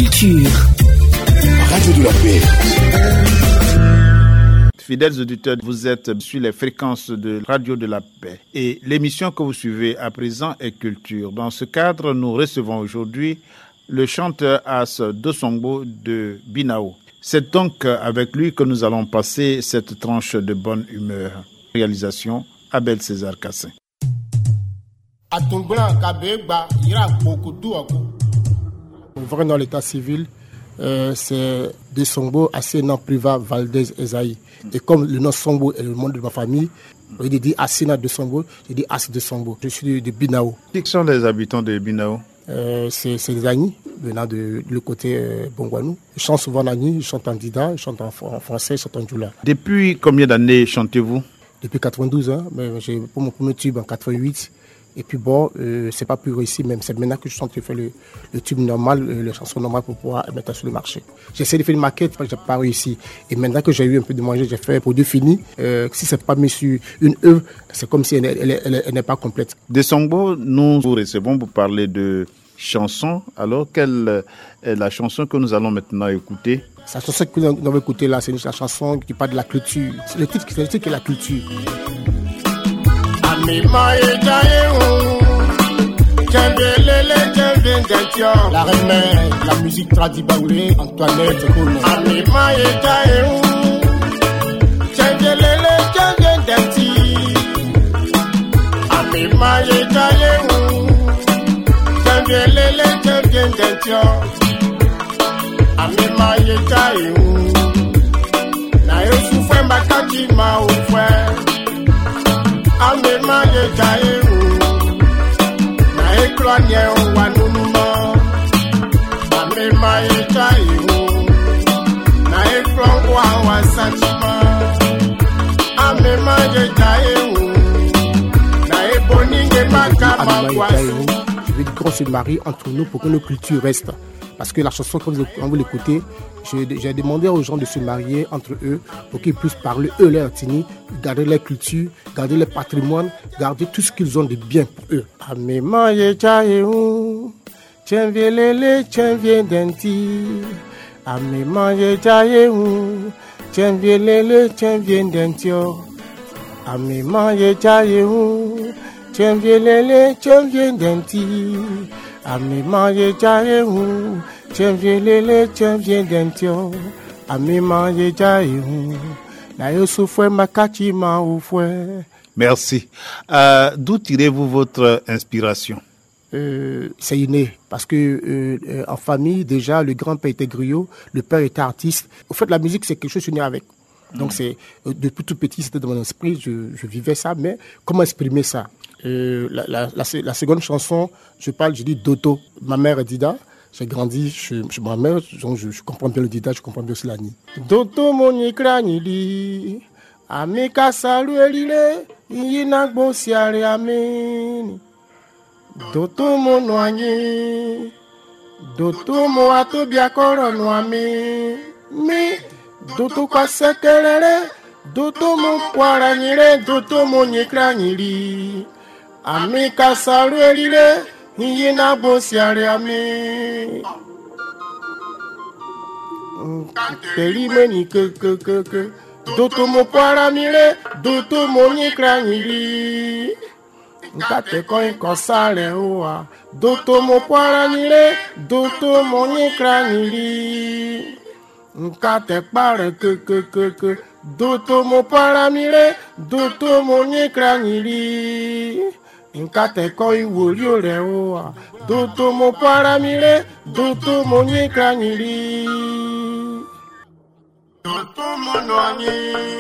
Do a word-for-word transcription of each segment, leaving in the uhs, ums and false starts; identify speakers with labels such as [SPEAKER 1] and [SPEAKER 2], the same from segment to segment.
[SPEAKER 1] Culture.
[SPEAKER 2] Radio de la Paix.
[SPEAKER 3] Fidèles auditeurs, vous êtes sur les fréquences de Radio de la Paix et l'émission que vous suivez à présent est Culture. Dans ce cadre, nous recevons aujourd'hui le chanteur As Dosongbo de Binao. C'est donc avec lui que nous allons passer cette tranche de bonne humeur. Réalisation Abel César Cassin.
[SPEAKER 4] Vrai dans l'état civil, euh, c'est Dosongbo Asena Priva Valdez Esaïe. Et comme le nom Songbo est le nom de ma famille, il dit Asena Dosongbo, je dis As Dosongbo. Je suis de, de Binao.
[SPEAKER 3] Qui sont les habitants de Binao?
[SPEAKER 4] euh, c'est, c'est des Agnis, venant de, de le côté euh, Bongwanou. Ils chantent souvent en Agnis, ils chantent en Dida, ils chantent en, en français, ils chantent en Djoula.
[SPEAKER 3] Depuis combien d'années chantez-vous?
[SPEAKER 4] Depuis quatre-vingt-douze ans, mais j'ai pour mon premier tube en quatre-vingt-huit. Et puis bon, euh, c'est pas plus réussi, même c'est maintenant que je chante, je fais le, le tube normal, euh, les chansons normales pour pouvoir mettre sur le marché. J'essaie de faire une maquette, mais j'ai pas réussi. Et maintenant que j'ai eu un peu de manger, j'ai fait un produit fini. Euh, si c'est pas mis sur une œuvre, c'est comme si elle, elle, elle, elle, elle n'est pas complète.
[SPEAKER 3] Dosongbo, nous vous recevons pour parler de chansons. Alors, quelle est la chanson que nous allons maintenant écouter?
[SPEAKER 4] La chanson que nous allons écouter là, c'est la chanson qui parle de la culture. C'est le titre, c'est le titre qui est la culture. La reine, la musique tradie baoulée, Antoinette Kono. Je veux dire qu'on se marie entre nous pour que nos cultures restent. Parce que la chanson, quand vous, quand vous l'écoutez, j'ai, j'ai demandé aux gens de se marier entre eux pour qu'ils puissent parler eux leur ethnie, garder leur culture, garder leur patrimoine, garder tout ce qu'ils ont de bien pour eux. Amema yejayeou, tchenvielele tchenviendenti. Amema yejayeou, tchenvielele tchenviendentio. Amema yejayeou, tchenvielele tchenviendenti. Amema yejayeou, tchenvielele tchenviendentio. Amema yejayeou, na yosufwe makachi ma oufwe.
[SPEAKER 3] Merci. Euh, d'où tirez-vous votre inspiration?
[SPEAKER 4] Euh, c'est inné, parce que euh, en famille, déjà, le grand-père était griot, le père était artiste. Au fait, la musique, c'est quelque chose que je suis né avec. Donc, mmh. c'est, euh, depuis tout petit, c'était dans mon esprit, je, je vivais ça, mais comment exprimer ça? euh, la, la, la, la seconde chanson, je parle, je dis Doto. Ma mère est Dida, j'ai grandi chez, chez ma mère, donc je, je comprends bien le Dida, je comprends bien aussi l'Ani. Doto moni kranili, amika saluelile, yinagbo siare ameni. Doto mo noanye, doto mo atobiakoro noame, mi, doto kwa sekelele, doto mo kwaranyire, doto mo nyekranyiri, amika saluelile, yinagbo siare ame. Telime ni ke ke ke ke, doto mo kwaramire, doto mo nyekranyiri. Nkate koi kosale oa, doto mo kwaranire, doto mo nyekraniri. Nkate pare ke ke ke ke, doto mo paramire, doto mo nyekraniri. Nkate koi worio le oa, doto mo paramire, doto mo nyekraniri. Doto mo noanye.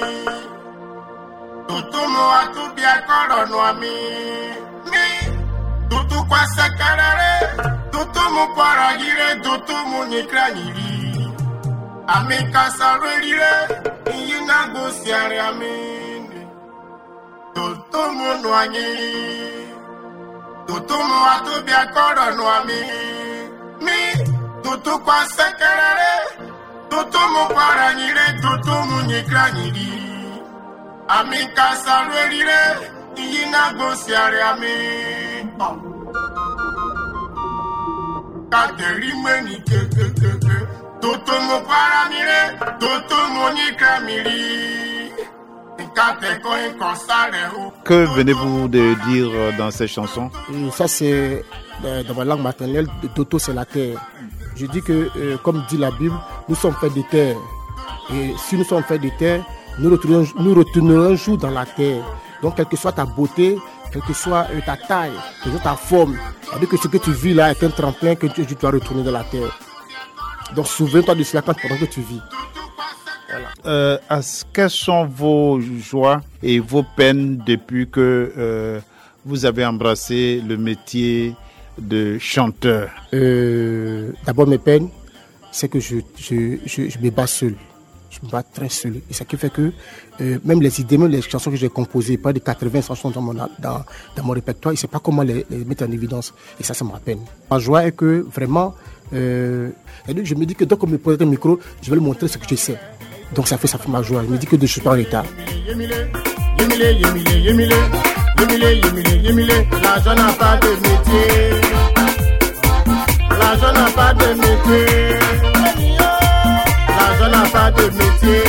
[SPEAKER 4] Doto mo atubiakoro noami. Doto kwa sakarare, doto mo paragire, doto mo nyekraniri. Ameka sarelire, yina go siare amende. Doto mo noanye, doto mo atubiakoro noami. Mi, doto kwa sakarare, doto mo paragire, doto mo nyekraniri. Amika sarelire, yina go siare amende.
[SPEAKER 3] Que venez-vous de dire dans ces chansons?
[SPEAKER 4] Et ça, c'est euh, dans ma langue maternelle. Toto, c'est la terre. Je dis que, euh, comme dit la Bible, nous sommes faits de terre. Et si nous sommes faits de terre, nous retournerons, nous retournerons un jour dans la terre. Donc, quelle que soit ta beauté, quelle que soit euh, ta taille, quelle que soit ta forme, c'est-à-dire que ce que tu vis là est un tremplin que tu, tu dois retourner dans la terre. Donc, souviens-toi de cela pendant que tu vis.
[SPEAKER 3] Voilà. Euh, quelles sont vos joies et vos peines depuis que euh, vous avez embrassé le métier de chanteur?
[SPEAKER 4] euh, D'abord, mes peines, c'est que je, je, je, je me bats seul. Je me bats très seul. Et ça qui fait que euh, même les idées, même les chansons que j'ai composées, pas de quatre-vingts chansons dans mon, dans, dans mon répertoire, je ne sais pas comment les, les mettre en évidence. Et ça, ça me peine. Ma joie est que vraiment, euh, je me dis que dès qu'on me pose un micro, je vais lui montrer ce que je sais. Donc ça fait, ça fait ma joie. Je me dis que je suis pas en état.
[SPEAKER 1] L'argent n'a pas de métier. L'argent n'a pas de métier. L'argent n'a pas de métier.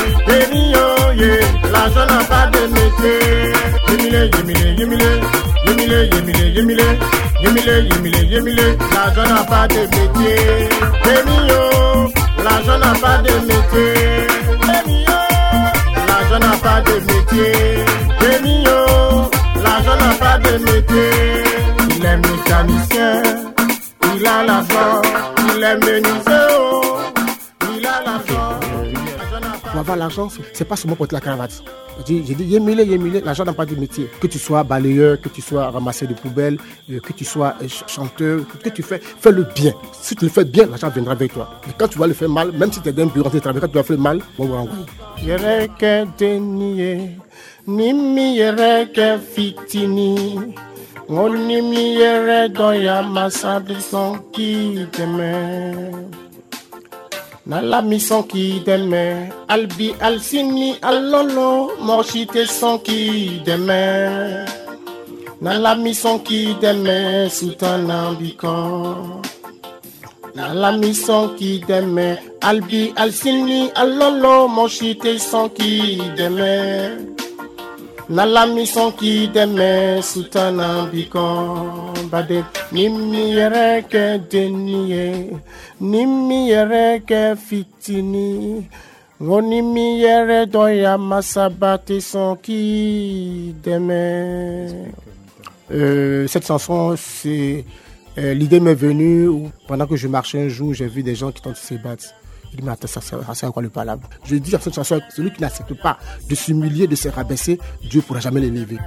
[SPEAKER 1] L'argent n'a pas de métier. Yemile, yemile, yemile. Yemile, yemile, yemile. Yemile, yemile, yemile. L'argent n'a pas de métier. L'argent n'a pas de métier. L'argent n'a pas de métier. L'argent n'a pas de métier. Il est mécanicien. Il a l'argent. Il est menuisier. Il a l'argent.
[SPEAKER 4] Pour avoir l'argent, c'est pas seulement porter la cravate. J'ai dit, yémile, yémile, l'argent n'a pas de métier. Que tu sois balayeur, que tu sois ramasseur de poubelles, que tu sois chanteur, que tu fais, fais le bien. Si tu le fais bien, l'argent viendra avec toi. Mais quand tu vas le faire mal, même si tu es d'un bureau de travail, quand tu vas faire mal, bon, bon, bon.
[SPEAKER 1] Yereke deniye, nimi yereke fitini, onimi yere doya masadi son ki deme. Na la mission qui demain, albi alsini alolo, morchite son qui demain. Na la mission qui demain, soutan ambicon. Na la mission qui demain, albi alsini alolo, morchite son qui demain. Na la mission qui demain, soutan ambicon. Bade nimi yereke deniye. Nimi yereke fitini, nimi yere doya masabati son qui demain. Euh, cette chanson, c'est euh, l'idée m'est venue où, pendant que je marchais un jour, j'ai vu des gens qui tentent de se battre. Il dit mais attends, ça sert à quoi le palabre? Je dis à cette chanson, celui qui n'accepte pas de s'humilier, de se rabaisser, Dieu ne pourra jamais l'élever.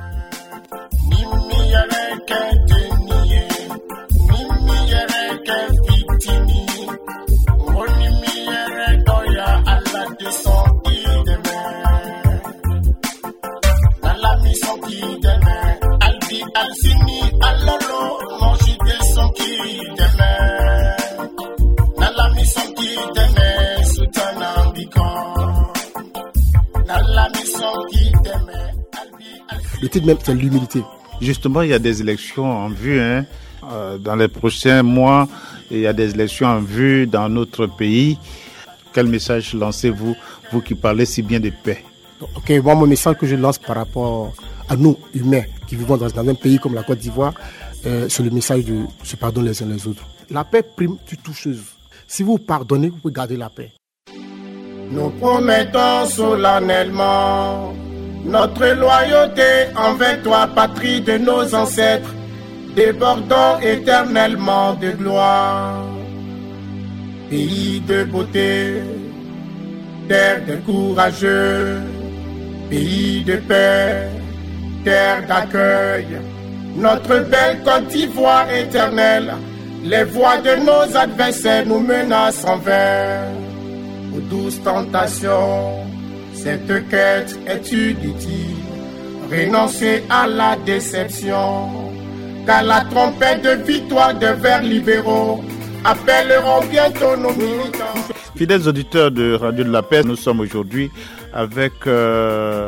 [SPEAKER 1] Nimi yereke deniye, nimi yereke fitini.
[SPEAKER 4] Le titre même, c'est l'humilité.
[SPEAKER 3] Justement, il y a des élections en vue, hein. Euh, dans les prochains mois, il y a des élections en vue dans notre pays. Quel message lancez-vous, vous qui parlez si bien de paix?
[SPEAKER 4] Ok, moi, mon message que je lance par rapport à nous, humains, qui vivons dans, dans un pays comme la Côte d'Ivoire, euh, c'est le message de se pardonner les uns les autres. La paix prime sur toute chose. Si vous pardonnez, vous pouvez garder la paix.
[SPEAKER 1] Nous promettons solennellement notre loyauté envers toi, patrie de nos ancêtres, débordant éternellement de gloire. Pays de beauté, terre de courageux, pays de paix, terre d'accueil. Notre belle Côte d'Ivoire éternelle, les voix de nos adversaires nous menacent en vain. Aux douces tentations, cette quête est inutile. Renoncer à la déception, car la trompette de victoire de vers libéraux appelleront bientôt nos militants.
[SPEAKER 3] Fidèles auditeurs de Radio de la Paix, nous sommes aujourd'hui avec euh,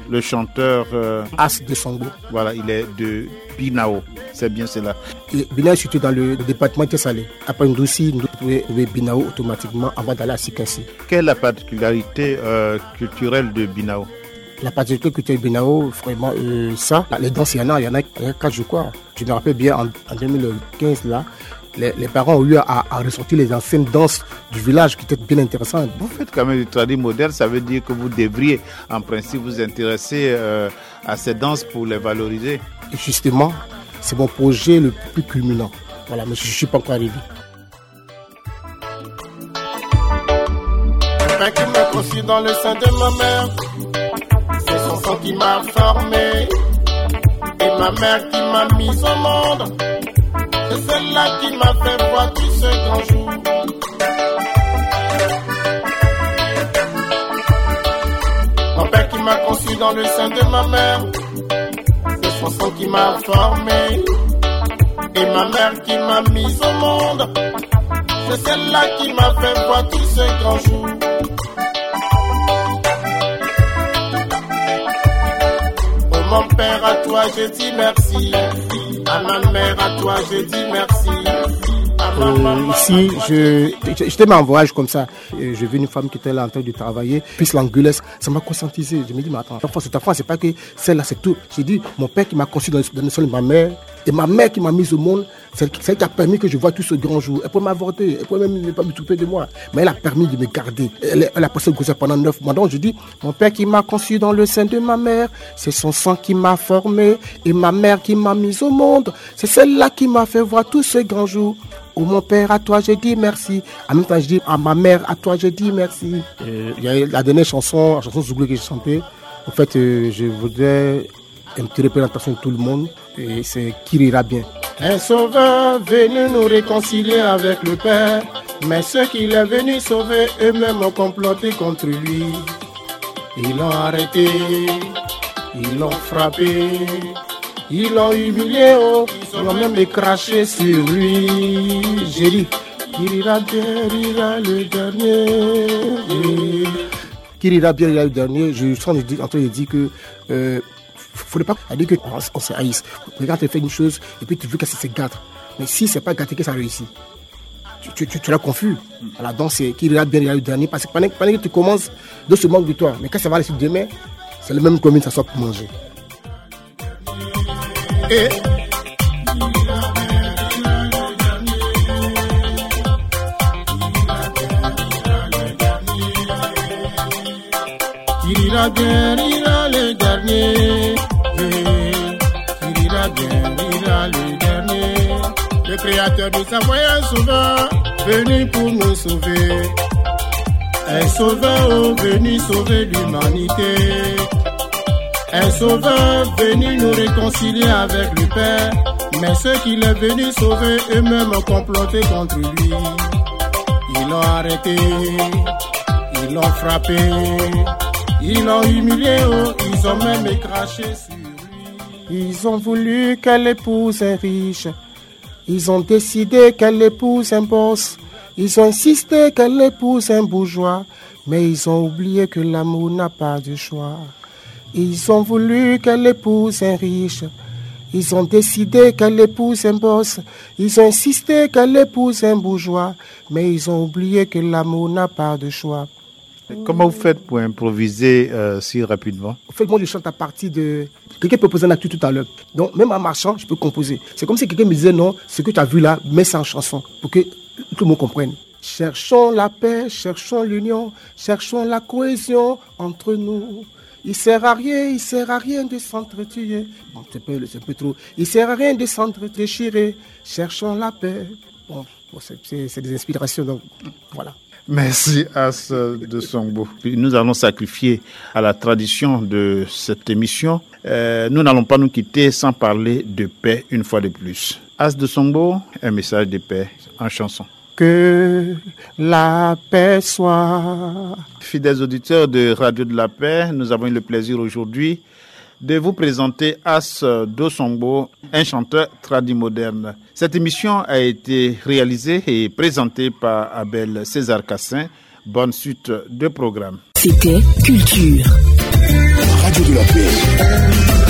[SPEAKER 3] le chanteur euh,
[SPEAKER 4] As de Songbo.
[SPEAKER 3] Voilà, il est de Binao, c'est bien cela.
[SPEAKER 4] Et Binao est situé dans le, le département de Salé. Après Ndouci, nous trouvons Binao automatiquement avant d'aller à Sikassi.
[SPEAKER 3] Quelle est la particularité euh, culturelle de Binao?
[SPEAKER 4] La particularité culturelle de Binao, vraiment, euh, ça, les danses, il y en a, il y en a, il y en a quatre, je crois. Je me rappelle bien, en, en deux mille quinze, là, Les, les parents ont eu à, à ressortir les anciennes danses du village qui étaient bien intéressantes.
[SPEAKER 3] Vous faites quand même du tradit moderne, ça veut dire que vous devriez en principe vous intéresser euh, à ces danses pour les valoriser.
[SPEAKER 4] Et justement, c'est mon projet le plus culminant. Voilà, mais je ne suis pas encore arrivé.
[SPEAKER 1] Le pain qui m'a conçu dans le sein de ma mère, c'est son sang qui m'a formé, et ma mère qui m'a mis au monde. C'est celle-là qui m'a fait voir tout ce grand jour. Mon père qui m'a conçu dans le sein de ma mère, c'est son sang qui m'a formé, et ma mère qui m'a mis au monde. C'est celle-là qui m'a fait voir tout ce grand jour. Oh mon père, à toi je dis merci. À ma mère, à toi, je dis merci.
[SPEAKER 4] Euh, ici, je, j'étais en voyage comme ça. J'ai vu une femme qui était là en train de travailler, puis l'engueuler, ça m'a conscientisé. Je me dis, mais attends, c'est ta femme, c'est pas que celle-là, c'est tout. J'ai dit, mon père qui m'a conçu dans le sein de ma mère, et ma mère qui m'a mise au monde, c'est elle qui a permis que je voie tout ce grand jour. Elle pouvait m'avorter, elle pouvait même ne pas me tromper de moi, mais elle a permis de me garder. Elle, elle a passé le grossesse pendant neuf mois. Donc je dis, mon père qui m'a conçu dans le sein de ma mère, c'est son sang qui m'a formé, et ma mère qui m'a mise au monde, c'est celle-là qui m'a fait voir tout ce grand jour. Oh mon père, à toi je dis merci. En même temps, je dis à ma mère, à toi je dis merci. Il y a la dernière chanson, la chanson Zouglou que j'ai chantée. En fait, euh, je voudrais une petite représentation de tout le monde. Et c'est qui ira bien.
[SPEAKER 1] Un sauveur venu nous réconcilier avec le Père. Mais ceux qu'il est venu sauver, eux-mêmes ont comploté contre lui. Ils l'ont arrêté, ils l'ont frappé, ils l'ont humilié, oh, ils ont même craché sur lui. J'ai dit, qui ira bien, ira le dernier.
[SPEAKER 4] Qui ira bien, ira le dernier. Je suis en train de dire que... Euh, faudrait pas dire que on, on se haïsse. Regarde, tu fais une chose et puis tu veux que ça se gâte. Mais si c'est pas gâté que ça réussit, tu, tu, tu, tu l'as confus. Alors donc c'est qui ira bien, ira le dernier. Parce que pendant, pendant que tu commences, de se manque de toi. Mais quand ça va aller sur demain, c'est le même commune, ça soit pour manger.
[SPEAKER 1] Et il ira bien, ira le dernier. Il ira bien, ira le dernier. Le Créateur nous a envoyé un sauveur, venu pour nous sauver. Un sauveur oh, venu sauver l'humanité. Un sauveur venu nous réconcilier avec le Père. Mais ceux qu'il est venu sauver, eux-mêmes ont comploté contre lui. Ils l'ont arrêté, ils l'ont frappé, ils l'ont humilié, oh, ils ont même craché sur lui.
[SPEAKER 4] Ils ont voulu qu'elle épouse un riche. Ils ont décidé qu'elle épouse un boss. Ils ont insisté qu'elle épouse un bourgeois. Mais ils ont oublié que l'amour n'a pas de choix. Ils ont voulu qu'elle épouse un riche. Ils ont décidé qu'elle épouse un boss. Ils ont insisté qu'elle épouse un bourgeois. Mais ils ont oublié que l'amour n'a pas de choix.
[SPEAKER 3] Comment vous faites pour improviser euh, si rapidement?
[SPEAKER 4] En fait, moi, je chante à partir de... Quelqu'un peut poser un acte tout à l'heure. Donc, même en marchant, je peux composer. C'est comme si quelqu'un me disait, non, ce que tu as vu là, mets ça en chanson pour que tout le monde comprenne. Cherchons la paix, cherchons l'union, cherchons la cohésion entre nous. Il sert à rien, il sert à rien de s'entretuer. Bon, c'est un peu, c'est un peu trop. Il sert à rien de s'entre-déchirer. Cherchons la paix. Bon, bon c'est, c'est, c'est des inspirations, donc voilà.
[SPEAKER 3] Merci As de Songbo. Nous allons sacrifier à la tradition de cette émission. Euh, nous n'allons pas nous quitter sans parler de paix une fois de plus. As de Songbo, un message de paix en chanson.
[SPEAKER 4] Que la paix soit.
[SPEAKER 3] Fidèles auditeurs de Radio de la Paix, nous avons eu le plaisir aujourd'hui de vous présenter As de Songbo, un chanteur tradi moderne. Cette émission a été réalisée et présentée par Abel César Cassin. Bonne suite de programme.
[SPEAKER 5] C'était Culture.
[SPEAKER 2] Radio de la Paix.